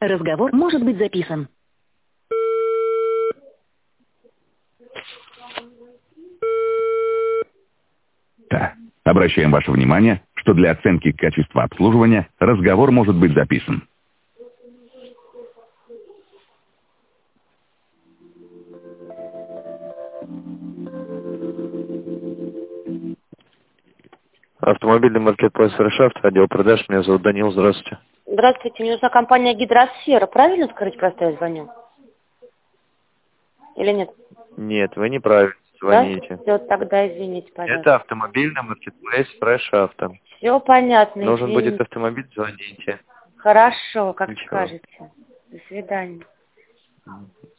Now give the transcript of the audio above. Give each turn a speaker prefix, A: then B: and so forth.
A: Разговор может быть записан.
B: Да. Обращаем ваше внимание, что для оценки качества обслуживания разговор может быть записан.
C: Автомобильный маркетплейс Фрешафт, отдел продаж, меня зовут Данил, здравствуйте.
D: Здравствуйте, мне нужна компания «Гидросфера». Правильно, скажите, просто я звоню? Или нет?
C: Нет, вы неправильно звоните.
D: Да? Все, тогда извините, пожалуйста.
C: Это автомобильный маркетплейс Фрешафт.
D: Все понятно,
C: Нужен будет
D: извините.
C: автомобиль, звоните.
D: Хорошо, как
C: Ничего.
D: скажете. До свидания.